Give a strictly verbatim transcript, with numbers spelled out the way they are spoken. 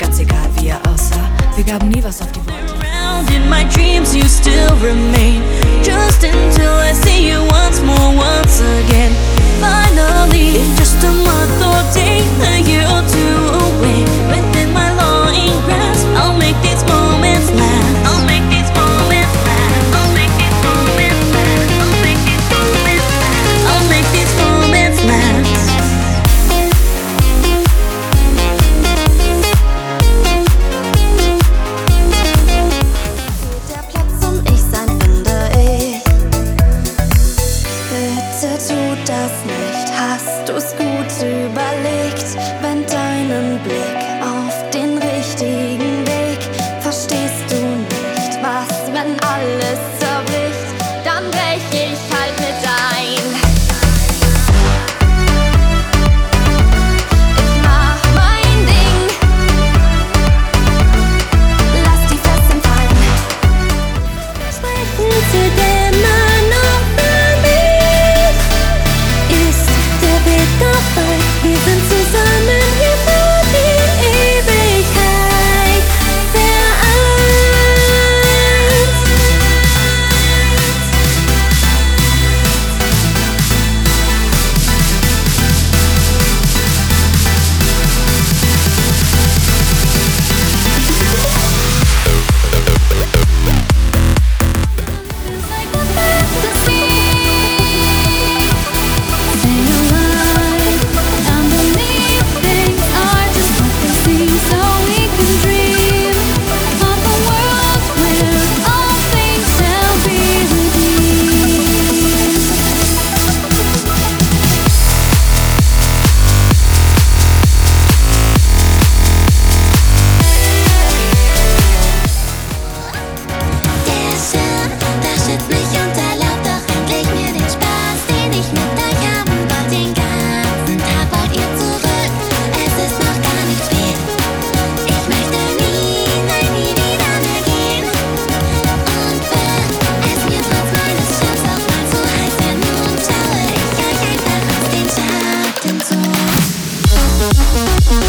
ganz egal wie er aussah. Wir gaben nie was auf die Worte. Around in my dreams you still remain. Just until I see you once more, once again. Finally, in just a month or day, a year or two away. Within my longing grasp, I'll make these moments last. I'll make these moments last. I'll make these moments last. I'll make these moments last. I'll make these moments last. Der Platz und ich sein finde ich. Bitte tu das nicht. Hast du's gut überlegt? Wend deinen Blick auf den richtigen Weg. Verstehst du nicht, was, wenn alles zerbricht? Dann brech ich halt mit ein. Ich mach mein Ding. Lass die Fesseln fallen. Sprechen tut immer noch für mich. Ist der Weg noch weit? Wir sind zusammen hier für die Ewigkeit vereint. It's like a fantasy. Stay alive. Underneath things are just what they seem, so we can dream of a world where all things shall be redeemed. Der Schirm, der schützt mich und erlaubt doch endlich mir den Spaß, den ich mit euch haben wollte. Den ganzen Tag wollt ihr zurück, es ist noch gar nicht spät. Ich möchte nie, nein, nie wieder mehr gehen. Und wenn es mir trotz meines Schiffs auch mal zu heiß wird, nun schaue ich euch einfach aus den Schatten zu.